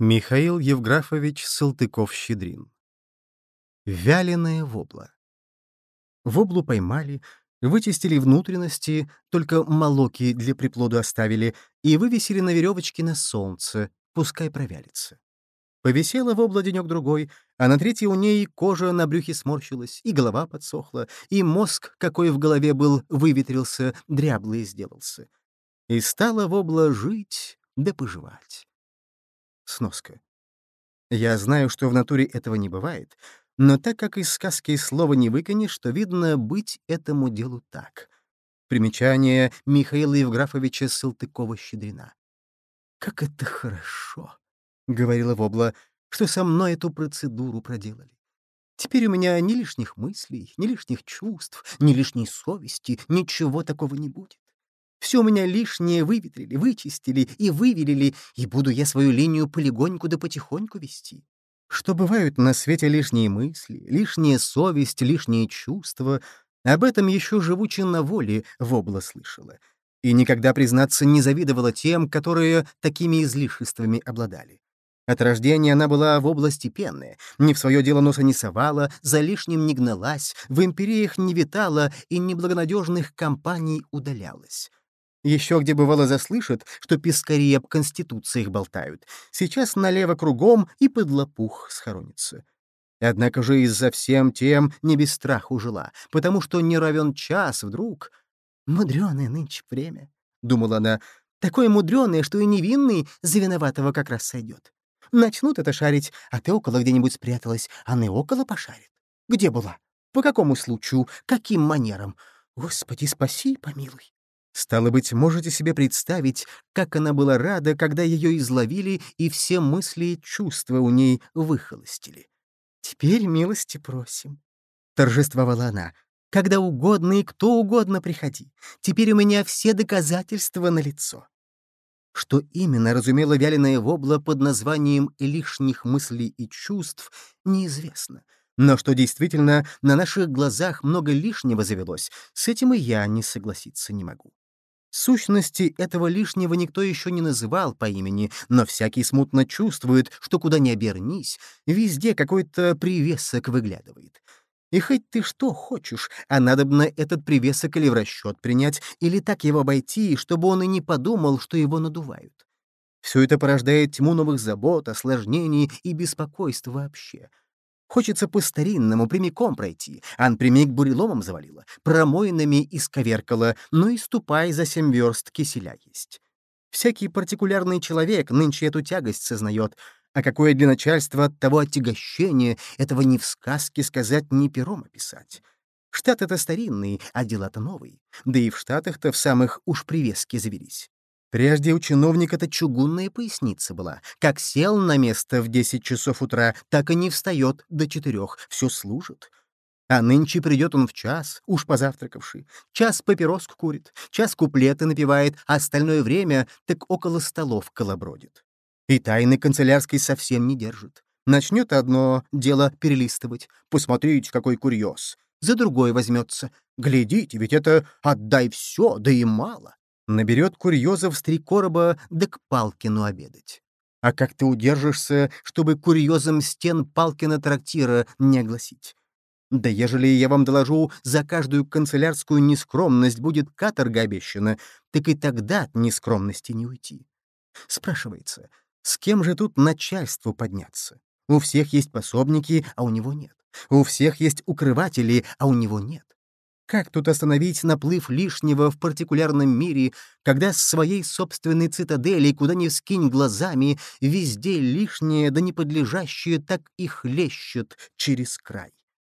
Михаил Евграфович Салтыков-Щедрин. Вяленая вобла. Воблу поймали, вычистили внутренности, только молоки для приплоду оставили и вывесили на веревочке на солнце, пускай провялится. Повисела вобла денек-другой, а на третий у ней кожа на брюхе сморщилась, и голова подсохла, и мозг, какой в голове был, выветрился, дряблый сделался. И стала вобла жить да поживать. Сноска. Я знаю, что в натуре этого не бывает, но так как из сказки слова не выкинешь, что видно быть этому делу так. Примечание Михаила Евграфовича Салтыкова-Щедрина. «Как это хорошо!» — говорила вобла, — что со мной эту процедуру проделали. Теперь у меня ни лишних мыслей, ни лишних чувств, ни лишней совести, ничего такого не будет. Все у меня лишнее выветрили, вычистили и вывелили, и буду я свою линию полегоньку да потихоньку вести. Что бывают на свете лишние мысли, лишняя совесть, лишние чувства, об этом еще живучи на воле вобла слышала. И никогда, признаться, не завидовала тем, которые такими излишествами обладали. От рождения она была вобла степенная, не в свое дело носа не совала, за лишним не гналась, в империях не витала и неблагонадежных компаний удалялась. Еще где бывало заслышат, что пескари об конституциях болтают, сейчас налево кругом и под лопух схоронится. Однако же из-за всем тем не без страху жила, потому что не равен час вдруг. «Мудреное нынче время», — думала она, — «такое мудреное, что и невинный за виноватого как раз сойдет. Начнут это шарить, а ты около где-нибудь спряталась, а не около пошарит. Где была? По какому случаю? Каким манерам? Господи, спаси и помилуй». Стало быть, можете себе представить, как она была рада, когда ее изловили и все мысли и чувства у ней выхолостили. «Теперь милости просим», — торжествовала она. «Когда угодно и кто угодно приходи. Теперь у меня все доказательства налицо». Что именно разумела вяленая вобла под названием «лишних мыслей и чувств» неизвестно. Но что действительно на наших глазах много лишнего завелось, с этим и я не согласиться не могу. Сущности этого лишнего никто еще не называл по имени, но всякий смутно чувствует, что куда ни обернись, везде какой-то привесок выглядывает. И хоть ты что хочешь, а надобно этот привесок или в расчет принять, или так его обойти, чтобы он и не подумал, что его надувают. Все это порождает тьму новых забот, осложнений и беспокойств вообще. Хочется по-старинному прямиком пройти, а напрямик буреломом завалило, промоинами исковеркало, ну и ступай за 7 верст киселя есть. Всякий партикулярный человек нынче эту тягость сознает, а какое для начальства от того отягощение, этого ни в сказке сказать, ни пером описать. Штат это старинный, а дела-то новые, да и в Штатах-то в самых уж привески завелись. Прежде у чиновника-то чугунная поясница была. Как сел на место в 10 часов утра, так и не встает до 4, все служит. А нынче придет он в час, уж позавтракавший, час папироску курит, час куплеты напевает, а остальное время так около столов колобродит. И тайны канцелярской совсем не держит. Начнет одно дело перелистывать. Посмотрите, какой курьез. За другое возьмется. Глядите, ведь это отдай все, да и мало. Наберет курьезов с 3 короба, да к Палкину обедать. А как ты удержишься, чтобы курьезом стен Палкина трактира не огласить? Да ежели я вам доложу, за каждую канцелярскую нескромность будет каторга обещана, так и тогда от нескромности не уйти. Спрашивается, с кем же тут начальству подняться? У всех есть пособники, а у него нет. У всех есть укрыватели, а у него нет. Как тут остановить наплыв лишнего в партикулярном мире, когда с своей собственной цитадели, куда ни вскинь глазами, везде лишнее да неподлежащее так и хлещет через край?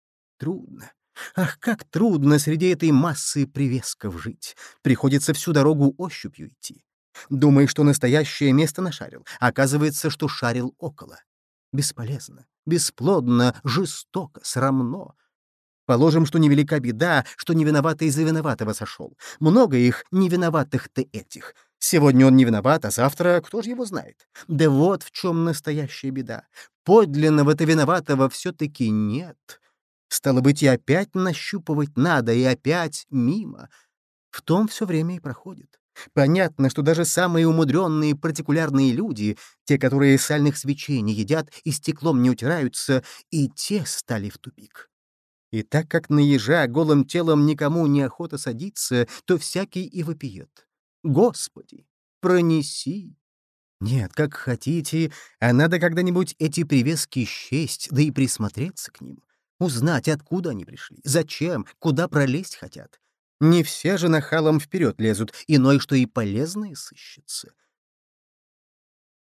Трудно. Ах, как трудно среди этой массы привесков жить. Приходится всю дорогу ощупью идти. Думаешь, что настоящее место нашарил, а оказывается, что шарил около. Бесполезно, бесплодно, жестоко, срамно. Положим, что невелика беда, что невиноватый за виноватого сошел. Много их невиноватых-то этих. Сегодня он не виноват, а завтра кто же его знает? Да вот в чем настоящая беда. Подлинного-то виноватого все-таки нет. Стало быть, и опять нащупывать надо, и опять мимо. В том все время и проходит. Понятно, что даже самые умудренные партикулярные люди, те, которые сальных свечей не едят и стеклом не утираются, и те стали в тупик. И так как на ежа голым телом никому не охота садиться, то всякий и вопиет. Господи, пронеси! Нет, как хотите, а надо когда-нибудь эти привески счесть, да и присмотреться к ним. Узнать, откуда они пришли, зачем, куда пролезть хотят. Не все же нахалом вперед лезут, иной, что и полезные сыщется.